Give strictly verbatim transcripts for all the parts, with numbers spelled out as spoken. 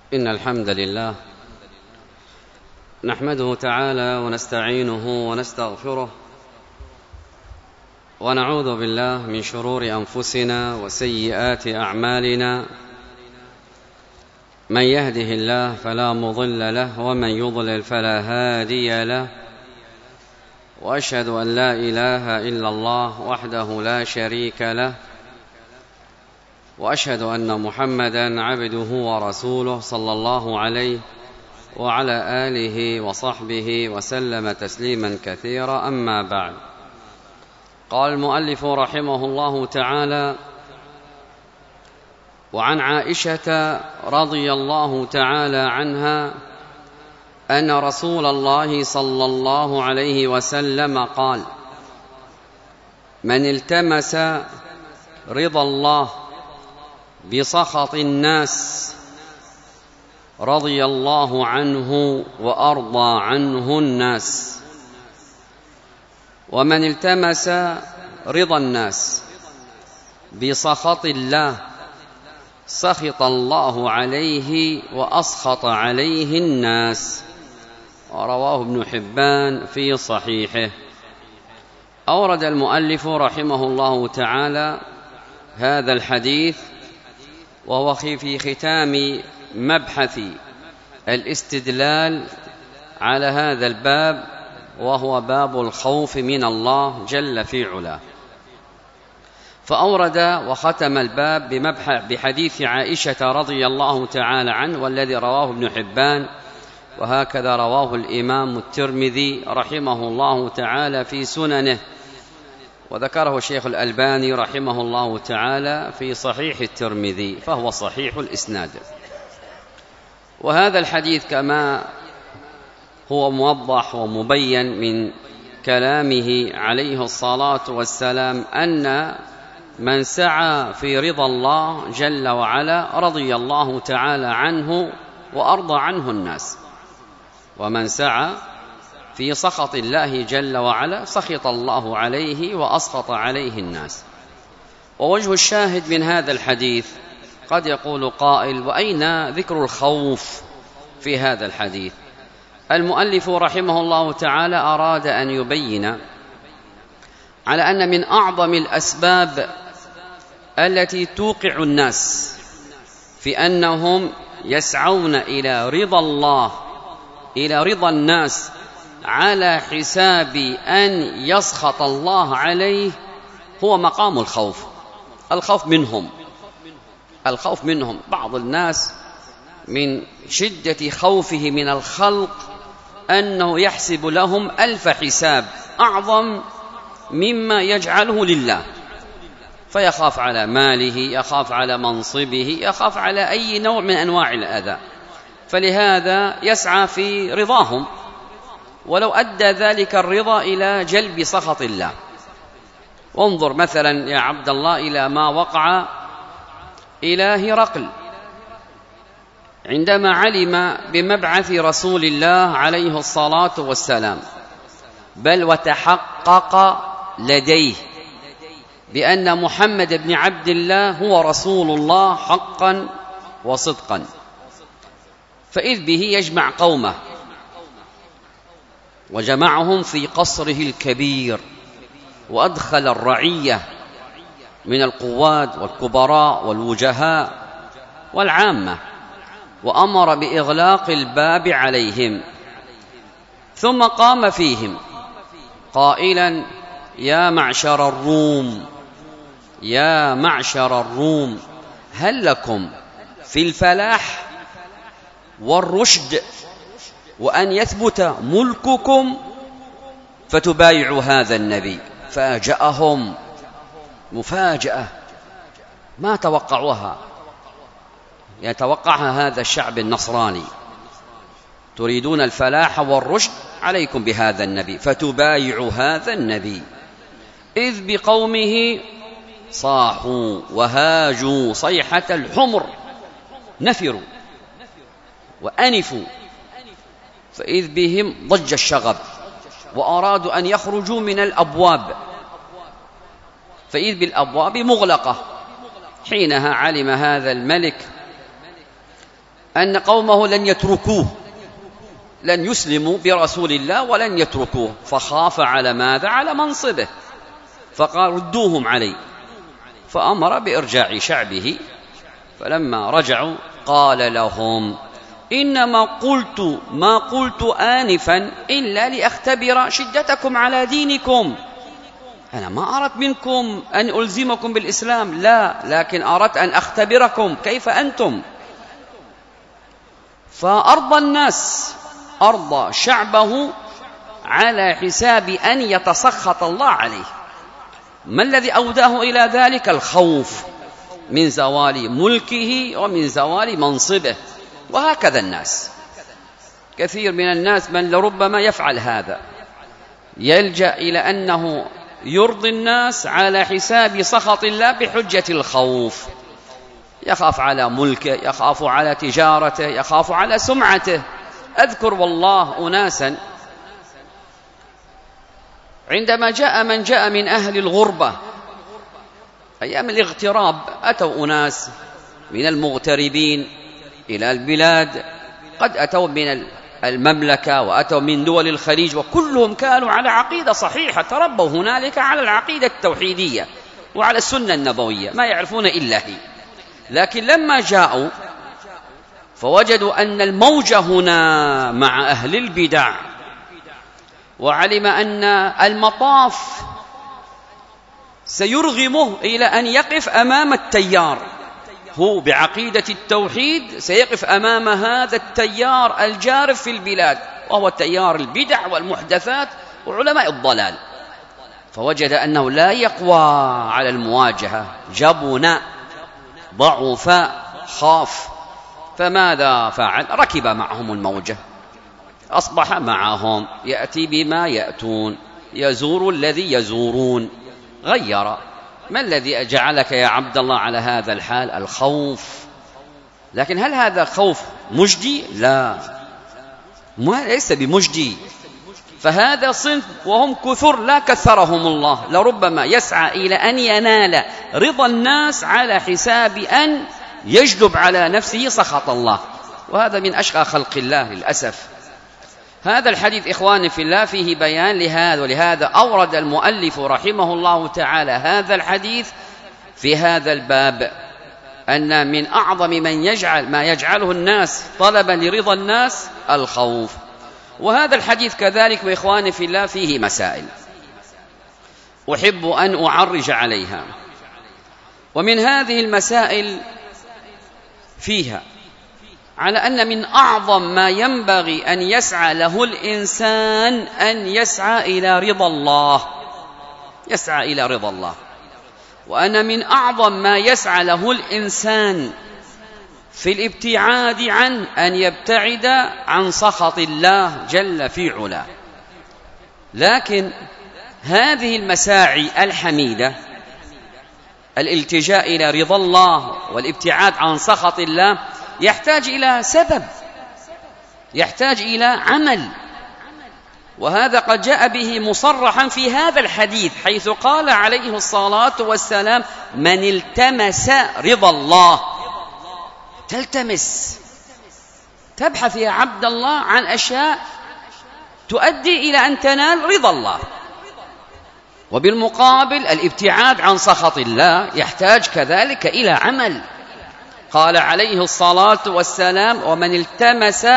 إن الحمد لله نحمده تعالى ونستعينه ونستغفره ونعوذ بالله من شرور أنفسنا وسيئات أعمالنا. من يهده الله فلا مضل له ومن يضلل فلا هادي له، وأشهد أن لا إله إلا الله وحده لا شريك له، وأشهد أن محمدًا عبده ورسوله صلى الله عليه وعلى آله وصحبه وسلم تسليمًا كثيرًا. أما بعد، قال المؤلف رحمه الله تعالى: وعن عائشة رضي الله تعالى عنها أن رسول الله صلى الله عليه وسلم قال: من التمس رضا الله بسخط الناس رضي الله عنه وأرضى عنه الناس، ومن التمس رضا الناس بسخط الله سخط الله عليه وأسخط عليه الناس. رواه ابن حبان في صحيحه. أورد المؤلف رحمه الله تعالى هذا الحديث وهو في ختام مبحث الاستدلال على هذا الباب، وهو باب الخوف من الله جل في علاه. فأورد وختم الباب بحديث عائشة رضي الله تعالى عنه، والذي رواه ابن حبان، وهكذا رواه الإمام الترمذي رحمه الله تعالى في سننه، وذكره الشيخ الألباني رحمه الله تعالى في صحيح الترمذي، فهو صحيح الإسناد. وهذا الحديث كما هو موضح ومبين من كلامه عليه الصلاة والسلام أن من سعى في رضا الله جل وعلا رضي الله تعالى عنه وأرضى عنه الناس، ومن سعى في سخط الله جل وعلا سخط الله عليه وأسخط عليه الناس. ووجه الشاهد من هذا الحديث، قد يقول قائل: وأين ذكر الخوف في هذا الحديث؟ المؤلف رحمه الله تعالى أراد أن يبين على أن من أعظم الأسباب التي توقع الناس في أنهم يسعون إلى رضا الله، إلى رضا الناس على حساب أن يسخط الله عليه، هو مقام الخوف. الخوف منهم الخوف منهم بعض الناس من شدة خوفه من الخلق أنه يحسب لهم ألف حساب أعظم مما يجعله لله، فيخاف على ماله، يخاف على منصبه، يخاف على أي نوع من أنواع الأذى، فلهذا يسعى في رضاهم، ولو أدى ذلك الرضا إلى جلب سخط الله. وانظر مثلا يا عبد الله إلى ما وقع إلى هرقل عندما علم بمبعث رسول الله عليه الصلاة والسلام، بل وتحقق لديه بأن محمد بن عبد الله هو رسول الله حقا وصدقا، فإذ به يجمع قومه، وجمعهم في قصره الكبير، وأدخل الرعية من القواد والكبراء والوجهاء والعامة، وأمر بإغلاق الباب عليهم، ثم قام فيهم قائلا: يا معشر الروم يا معشر الروم هل لكم في الفلاح والرشد وأن يثبت ملككم فتبايعوا هذا النبي؟ فاجأهم مفاجأة ما توقعوها، يتوقعها هذا الشعب النصراني: تريدون الفلاح والرشد، عليكم بهذا النبي فتبايعوا هذا النبي. إذ بقومه صاحوا وهاجوا صيحة الحمر، نفروا وأنفوا، فإذ بهم ضج الشغب، وأرادوا أن يخرجوا من الأبواب، فإذ بالأبواب مغلقة. حينها علم هذا الملك أن قومه لن يتركوه، لن يسلموا برسول الله ولن يتركوه، فخاف على ماذا؟ على منصبه، فقال ردوهم علي، فأمر بإرجاع شعبه. فلما رجعوا قال لهم إنما قلت ما قلت آنفا إلا لأختبر شدتكم على دينكم، أنا ما أردت منكم أن ألزمكم بالإسلام، لا، لكن أردت أن أختبركم كيف أنتم. فأرضى الناس، أرضى شعبه على حساب أن يتسخط الله عليه. ما الذي أوداه إلى ذلك؟ الخوف من زوال ملكه ومن زوال منصبه. وهكذا الناس، كثير من الناس من لربما يفعل هذا، يلجأ إلى أنه يرضي الناس على حساب سخط الله بحجة الخوف، يخاف على ملكه، يخاف على تجارته، يخاف على سمعته. أذكر والله أناسا عندما جاء من جاء من أهل الغربة أيام الاغتراب، أتوا أناس من المغتربين إلى البلاد، قد أتوا من المملكة وأتوا من دول الخليج، وكلهم كانوا على عقيدة صحيحة، تربوا هنالك على العقيدة التوحيدية وعلى السنة النبوية، ما يعرفون إلا هي. لكن لما جاءوا فوجدوا أن الموجة هنا مع أهل البدع، وعلم أن المطاف سيرغمه إلى أن يقف أمام التيار، هو بعقيدة التوحيد سيقف أمام هذا التيار الجارف في البلاد، وهو تيار البدع والمحدثات وعلماء الضلال. فوجد أنه لا يقوى على المواجهة، جبن، ضعف، خاف. فماذا فعل؟ ركب معهم الموجة، أصبح معهم، يأتي بما يأتون، يزور الذي يزورون. غير. ما الذي جعلك يا عبد الله على هذا الحال؟ الخوف. لكن هل هذا خوف مجدي؟ لا، ليس بمجدي. فهذا صنف وهم كثر لا كثرهم الله، لربما يسعى إلى أن ينال رضا الناس على حساب أن يجلب على نفسه سخط الله، وهذا من أشقى خلق الله للأسف. هذا الحديث إخواني في الله فيه بيان لهذا، ولهذا أورد المؤلف رحمه الله تعالى هذا الحديث في هذا الباب، أن من أعظم من يجعل ما يجعله الناس طلبا لرضا الناس الخوف. وهذا الحديث كذلك وإخواني في الله فيه مسائل أحب أن أعرج عليها، ومن هذه المسائل فيها على أن من أعظم ما ينبغي أن يسعى له الإنسان أن يسعى إلى رضا الله، يسعى إلى رضا الله، وأن من أعظم ما يسعى له الإنسان في الابتعاد عن أن يبتعد عن سخط الله جل في علاه. لكن هذه المساعي الحميدة، الالتجاء إلى رضا الله والابتعاد عن سخط الله، يحتاج إلى سبب، يحتاج إلى عمل، وهذا قد جاء به مصرحا في هذا الحديث، حيث قال عليه الصلاة والسلام من التمس رضا الله. تلتمس، تبحث يا عبد الله عن أشياء تؤدي إلى أن تنال رضا الله. وبالمقابل الابتعاد عن سخط الله يحتاج كذلك إلى عمل. قال عليه الصلاة والسلام ومن التمس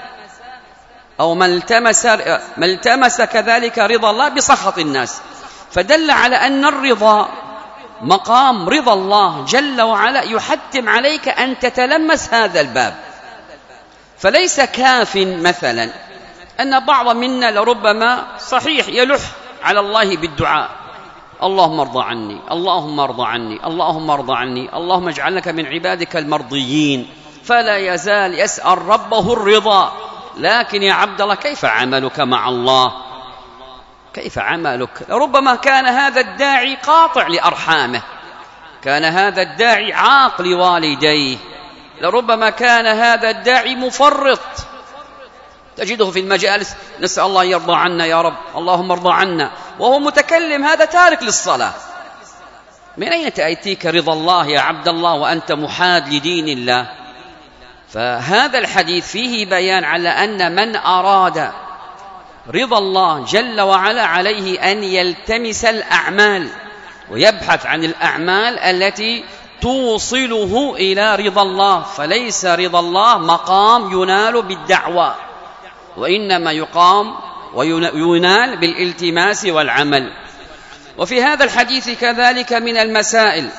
أو من التمس, من التمس كذلك رضا الله بسخط الناس، فدل على أن الرضا مقام رضا الله جل وعلا يحتم عليك أن تتلمس هذا الباب. فليس كاف مثلا أن بعض منا لربما صحيح يلح على الله بالدعاء، اللهم ارضى عني، اللهم ارضى عني، اللهم ارضى عني، اللهم اجعلك من عبادك المرضيين، فلا يزال يسأل ربه الرضا. لكن يا عبد الله كيف عملك مع الله؟ كيف عملك؟ ربما كان هذا الداعي قاطع لأرحامه، كان هذا الداعي عاق لوالديه، لربما كان هذا الداعي مفرط، تجده في المجالس نسأل الله يرضى عنا يا رب، اللهم ارضى عنا، وهو متكلم هذا تارك للصلاة. من أين تأتيك رضا الله يا عبد الله وأنت محاد لدين الله؟ فهذا الحديث فيه بيان على أن من أراد رضا الله جل وعلا عليه أن يلتمس الأعمال ويبحث عن الأعمال التي توصله إلى رضا الله، فليس رضا الله مقام ينال بالدعوة، وإنما يقام وينال بالالتماس والعمل. وفي هذا الحديث كذلك من المسائل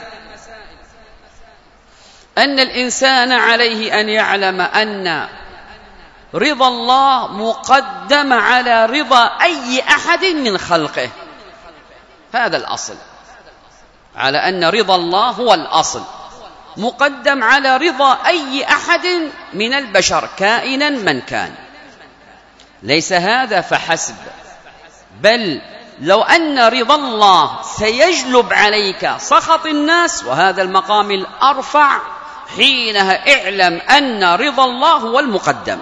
أن الإنسان عليه أن يعلم أن رضا الله مقدم على رضا أي أحد من خلقه. هذا الأصل، على أن رضا الله هو الأصل، مقدم على رضا أي أحد من البشر كائنا من كان. ليس هذا فحسب، بل لو أن رضا الله سيجلب عليك سخط الناس، وهذا المقام الأرفع، حينها اعلم أن رضا الله هو المقدم.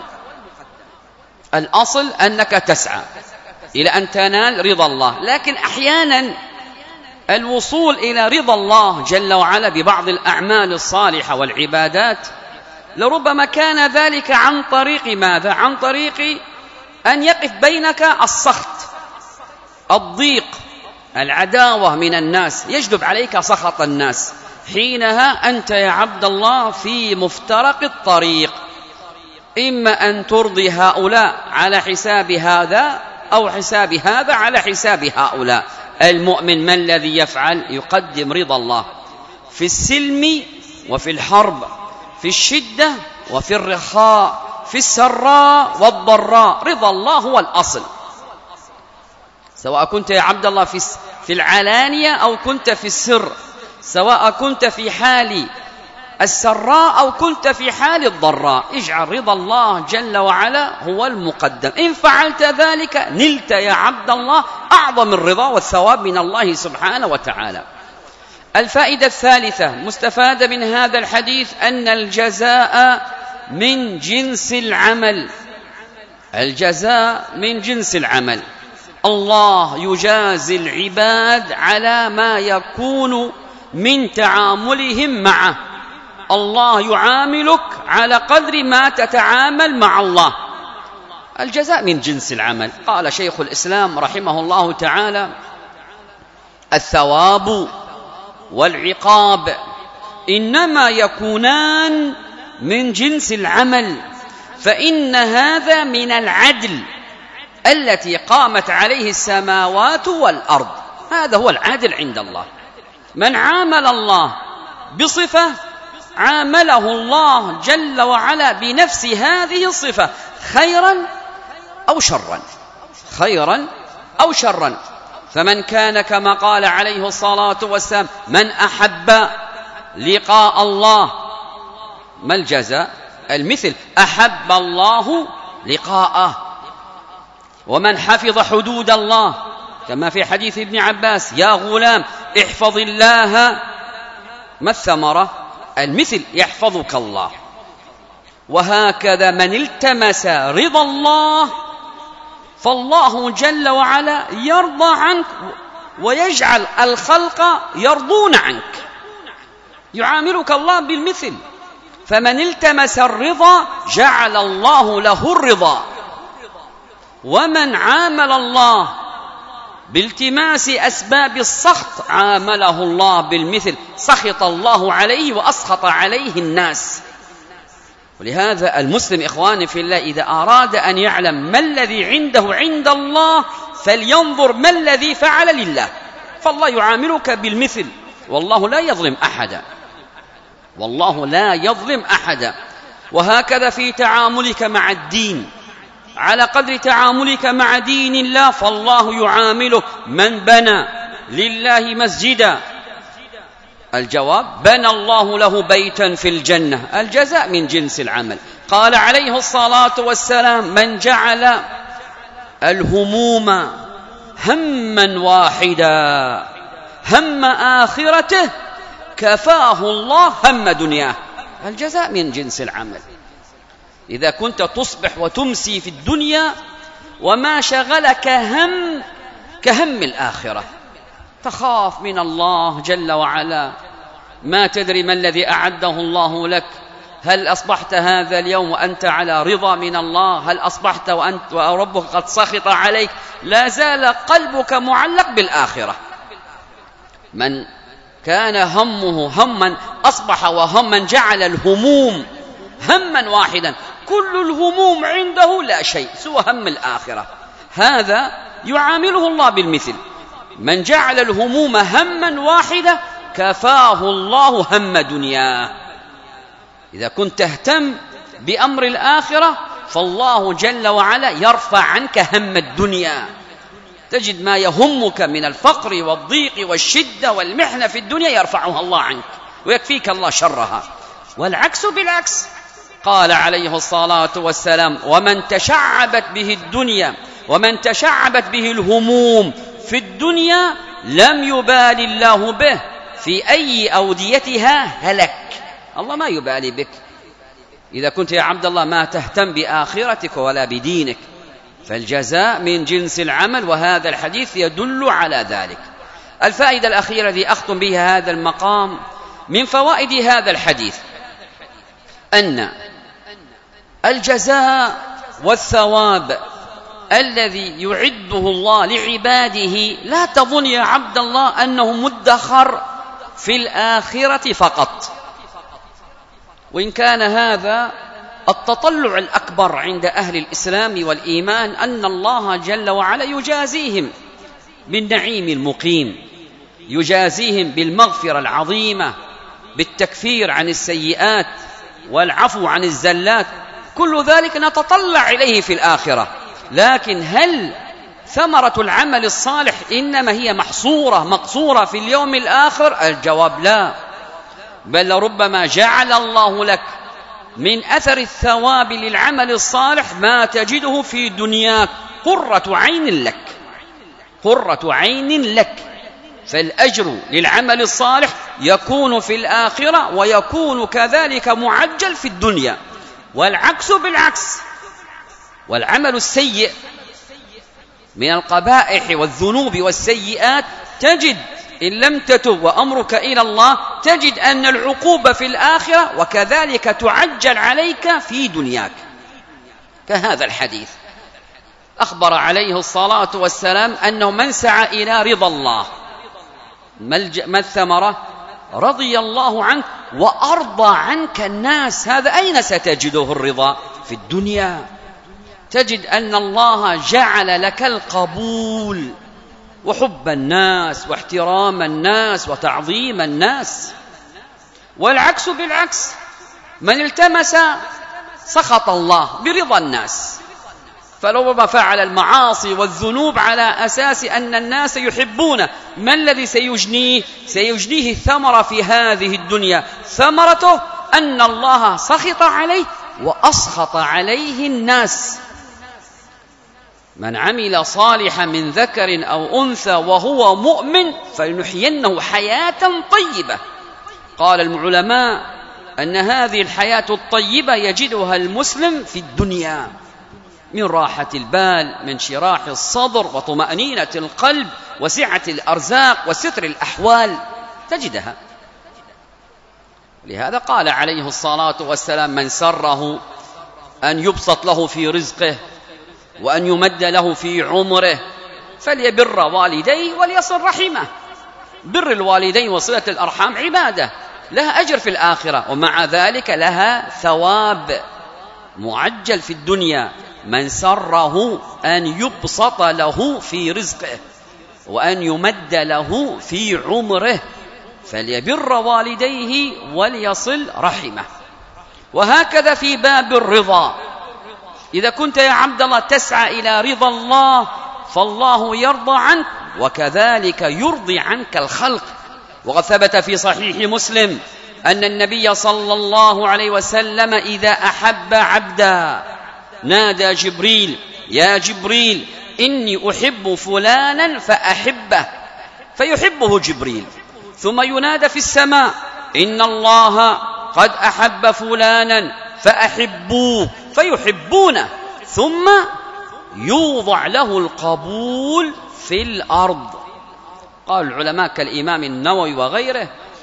الأصل أنك تسعى إلى أن تنال رضا الله، لكن أحيانا الوصول إلى رضا الله جل وعلا ببعض الأعمال الصالحة والعبادات لربما كان ذلك عن طريق ماذا؟ عن طريق أن يقف بينك السخط، الضيق، العداوة من الناس، يجلب عليك سخط الناس. حينها أنت يا عبد الله في مفترق الطريق، إما أن ترضي هؤلاء على حساب هذا، أو حساب هذا على حساب هؤلاء. المؤمن ما الذي يفعل؟ يقدم رضا الله في السلم وفي الحرب، في الشدة وفي الرخاء، في السراء والضراء. رضا الله هو الأصل، سواء كنت يا عبد الله في العلانية أو كنت في السر، سواء كنت في حال السراء أو كنت في حال الضراء، اجعل رضا الله جل وعلا هو المقدم. إن فعلت ذلك نلت يا عبد الله أعظم الرضا والثواب من الله سبحانه وتعالى. الفائدة الثالثة مستفادة من هذا الحديث أن الجزاء من جنس العمل. الجزاء من جنس العمل، الله يجازي العباد على ما يكون من تعاملهم معه. الله يعاملك على قدر ما تتعامل مع الله. الجزاء من جنس العمل. قال شيخ الإسلام رحمه الله تعالى: الثواب والعقاب إنما يكونان من جنس العمل، فإن هذا من العدل التي قامت عليه السماوات والأرض. هذا هو العدل عند الله. من عامل الله بصفة عامله الله جل وعلا بنفس هذه الصفة، خيرا أو شرا، خيرا أو شرا. فمن كان كما قال عليه الصلاة والسلام: من أحب لقاء الله، ما الجزاء؟ المثل، أحب الله لقاءه. ومن حفظ حدود الله، كما في حديث ابن عباس: يا غلام احفظ الله، ما الثمرة؟ المثل، يحفظك الله. وهكذا من التمس رضا الله فالله جل وعلا يرضى عنك ويجعل الخلق يرضون عنك، يعاملك الله بالمثل. فمن التمس الرضا جعل الله له الرضا، ومن عامل الله بالتماس أسباب السخط عامله الله بالمثل، سخط الله عليه وأسخط عليه الناس. ولهذا المسلم إخواني في الله إذا أراد أن يعلم ما الذي عنده عند الله فلينظر ما الذي فعل لله، فالله يعاملك بالمثل، والله لا يظلم أحدا، والله لا يظلم أحدا. وهكذا في تعاملك مع الدين، على قدر تعاملك مع دين الله فالله يعامله. من بنى لله مسجدا، الجواب: بنى الله له بيتا في الجنة. الجزاء من جنس العمل. قال عليه الصلاة والسلام: من جعل الهموم هما واحدا، هم آخرته كفاه الله هم دنياه. الجزاء من جنس العمل. إذا كنت تصبح وتمسي في الدنيا وما شغلك هم كهم الآخرة، تخاف من الله جل وعلا، ما تدري ما الذي أعده الله لك هل أصبحت هذا اليوم وأنت على رضا من الله؟ هل أصبحت وأنت وربك قد سخط عليك؟ لا زال قلبك معلق بالآخرة. من كان همه هما أصبح وهما جعل الهموم هما واحدا، كل الهموم عنده لا شيء سوى هم الآخرة، هذا يعامله الله بالمثل. من جعل الهموم هما واحدة كفاه الله هم دنياه. إذا كنت تهتم بأمر الآخرة فالله جل وعلا يرفع عنك هم الدنيا. تجد ما يهمك من الفقر والضيق والشدة والمحنة في الدنيا يرفعها الله عنك ويكفيك الله شرها. والعكس بالعكس، قال عليه الصلاة والسلام: ومن تشعبت به الدنيا ومن تشعبت به الهموم في الدنيا لم يبال الله به في أي أوديتها هلك. الله ما يبالي بك إذا كنت يا عبد الله ما تهتم بآخرتك ولا بدينك، فالجزاء من جنس العمل، وهذا الحديث يدل على ذلك. الفائدة الأخيرة التي أختم بها هذا المقام من فوائد هذا الحديث أن الجزاء والثواب الذي يعده الله لعباده لا تظن يا عبد الله أنه مدخر في الآخرة فقط، وإن كان هذا التطلع الأكبر عند أهل الإسلام والإيمان أن الله جل وعلا يجازيهم بالنعيم المقيم، يجازيهم بالمغفرة العظيمة، بالتكفير عن السيئات والعفو عن الزلات، كل ذلك نتطلع إليه في الآخرة. لكن هل ثمرة العمل الصالح إنما هي محصورة مقصورة في اليوم الآخر؟ الجواب لا، بل ربما جعل الله لك من أثر الثواب للعمل الصالح ما تجده في دنياك قرة عين لك، قرة عين لك. فالأجر للعمل الصالح يكون في الآخرة ويكون كذلك معجل في الدنيا، والعكس بالعكس. والعمل السيء من القبائح والذنوب والسيئات تجد إن لم تتب وأمرك إلى الله تجد أن العقوبة في الآخرة وكذلك تعجل عليك في دنياك. كهذا الحديث أخبر عليه الصلاة والسلام أنه من سعى إلى رضا الله ما الثمرة؟ رضي الله عنك وأرضى عنك الناس. هذا أين ستجده الرضا؟ في الدنيا. تجد أن الله جعل لك القبول وحب الناس واحترام الناس وتعظيم الناس. والعكس بالعكس، من التمس سخط الله برضا الناس، فلو فعل المعاصي والذنوب على أساس أن الناس يحبونه، ما الذي سيجنيه؟ سيجنيه الثمرة في هذه الدنيا، ثمرته أن الله سخط عليه وأسخط عليه الناس. من عمل صالحا من ذكر أو أنثى وهو مؤمن فلنحيينه حياة طيبة. قال العلماء أن هذه الحياة الطيبة يجدها المسلم في الدنيا من راحة البال، من شراح الصدر وطمأنينة القلب وسعة الأرزاق وستر الأحوال، تجدها. لهذا قال عليه الصلاة والسلام: من سره أن يبسط له في رزقه وأن يمد له في عمره فليبر والديه وليصل رحمه. بر الوالدين وصلة الأرحام عبادة لها أجر في الآخرة، ومع ذلك لها ثواب معجل في الدنيا. من سره أن يبسط له في رزقه وأن يمد له في عمره فليبر والديه وليصل رحمه. وهكذا في باب الرضا، إذا كنت يا عبد الله تسعى إلى رضا الله فالله يرضى عنك وكذلك يرضي عنك الخلق. وقد ثبت في صحيح مسلم أن النبي صلى الله عليه وسلم إذا أحب عبدا نادى جبريل: يا جبريل إني أحب فلانا فأحبه، فيحبه جبريل. ثم ينادى في السماء: إن الله قد أحب فلانا فأحبوه، فيحبونه. ثم يوضع له القبول في الأرض. قال العلماء كالإمام النووي وغيره: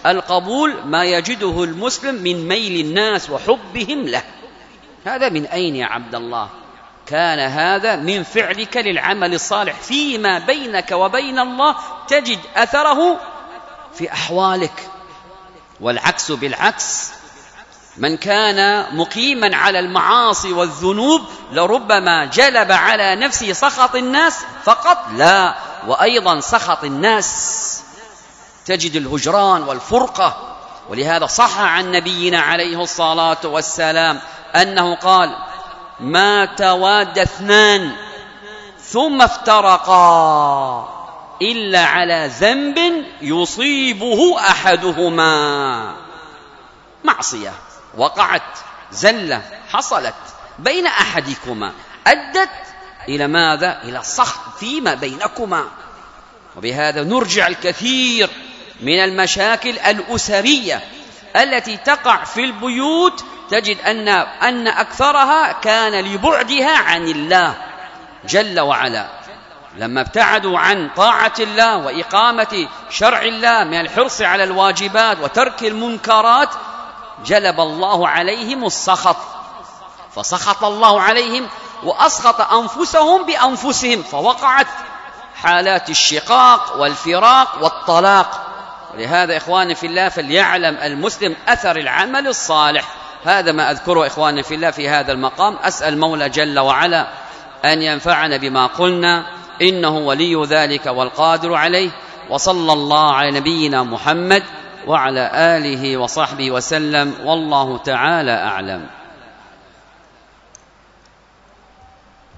القبول ما يجده المسلم من ميل الناس وحبهم له. هذا من أين يا عبد الله؟ كان هذا من فعلك للعمل الصالح فيما بينك وبين الله، تجد أثره في أحوالك. والعكس بالعكس، من كان مقيما على المعاصي والذنوب لربما جلب على نفسه سخط الناس فقط لا، وأيضا سخط الناس، تجد الهجران والفرقة. ولهذا صح عن نبينا عليه الصلاة والسلام أنه قال: ما تواد اثنان ثم افترقا إلا على ذنب يصيبه أحدهما. معصية وقعت، زلة حصلت بين أحدكما أدت إلى ماذا؟ إلى السخط فيما بينكما. وبهذا نرجع الكثير من المشاكل الأسرية التي تقع في البيوت، تجد أن أن أكثرها كان لبعدها عن الله جل وعلا. لما ابتعدوا عن طاعة الله وإقامة شرع الله من الحرص على الواجبات وترك المنكرات، جلب الله عليهم السخط، فسخط الله عليهم وأسخط أنفسهم بأنفسهم، فوقعت حالات الشقاق والفراق والطلاق. ولهذا إخواني في الله فليعلم المسلم أثر العمل الصالح. هذا ما أذكره إخواني في الله في هذا المقام. أسأل مولى جل وعلا أن ينفعنا بما قلنا، إنه ولي ذلك والقادر عليه. وصلى الله على نبينا محمد وعلى آله وصحبه وسلم، والله تعالى أعلم.